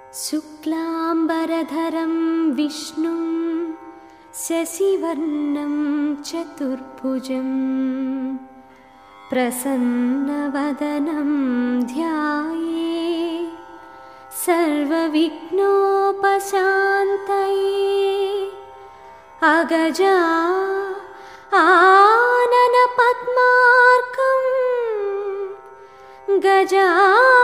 शुक्लाम्बरधरं विष्णुं शशिवर्णं चतुर्भुजं प्रसन्नवदनं ध्याये सर्वविघ्नोपशान्तये अगजा आनन पद्मार्कं गजा